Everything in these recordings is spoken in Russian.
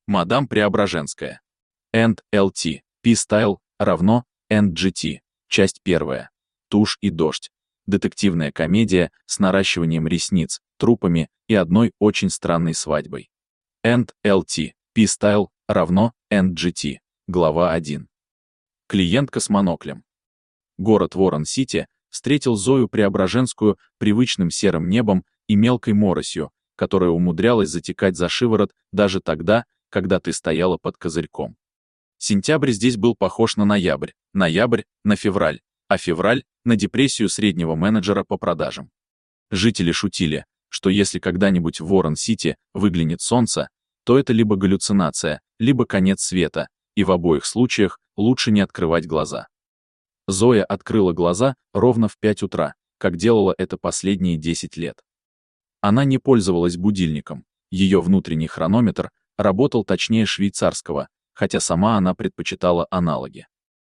Мадам Преображенская. End.lt. P-Style равно End.gt. Часть 1. Тушь и дождь. Детективная комедия с наращиванием ресниц, трупами и одной очень странной свадьбой. End.lt. P-Style равно End.gt. Глава 1. Клиентка с моноклем. Город Ворон-Сити встретил Зою Преображенскую привычным серым небом и мелкой моросью, которая умудрялась затекать за шиворот даже тогда, когда ты стояла под козырьком. Сентябрь здесь был похож на ноябрь, ноябрь — на февраль, а февраль — на депрессию среднего менеджера по продажам. Жители шутили, что если когда-нибудь в Ворон-Сити выглянет солнце, то это либо галлюцинация, либо конец света, и в обоих случаях лучше не открывать глаза. Зоя открыла глаза ровно в 5 утра, как делала это последние 10 лет. Она не пользовалась будильником, ее внутренний хронометр работал точнее швейцарского, хотя сама она предпочитала аналоги.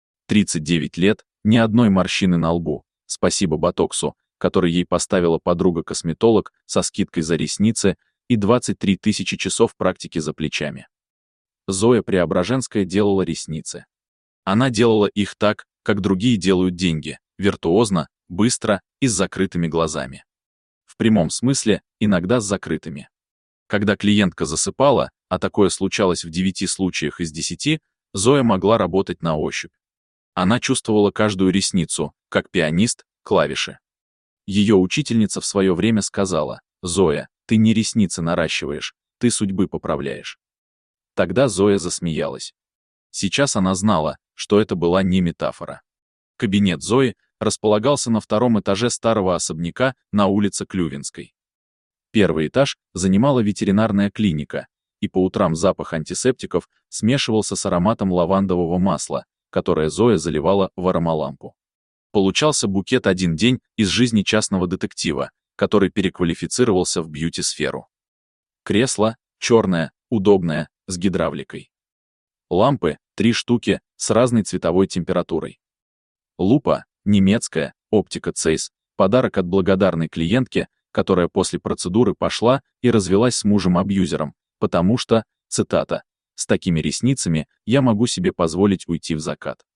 39 лет, ни одной морщины на лбу, спасибо ботоксу, который ей поставила подруга-косметолог со скидкой за ресницы и 23 тысячи часов практики за плечами. Зоя Преображенская делала ресницы. Она делала их так, как другие делают деньги, виртуозно, быстро и с закрытыми глазами. В прямом смысле, иногда с закрытыми. Когда клиентка засыпала, а такое случалось в 9 случаях из 10, Зоя могла работать на ощупь. Она чувствовала каждую ресницу, как пианист, клавиши. Ее учительница в свое время сказала: «Зоя, ты не ресницы наращиваешь, ты судьбы поправляешь». Тогда Зоя засмеялась. Сейчас она знала, что это была не метафора. Кабинет Зои располагался на 2-м этаже старого особняка на улице Клювинской. 1-й этаж занимала ветеринарная клиника, и по утрам запах антисептиков смешивался с ароматом лавандового масла, которое Зоя заливала в аромалампу. Получался букет «Один день» из жизни частного детектива, который переквалифицировался в бьюти-сферу. Кресло черное, удобное, с гидравликой. Лампы 3 штуки с разной цветовой температурой. Лупа немецкая, оптика Zeiss, подарок от благодарной клиентки, которая после процедуры пошла и развелась с мужем-абьюзером, потому что, цитата, «с такими ресницами я могу себе позволить уйти в закат».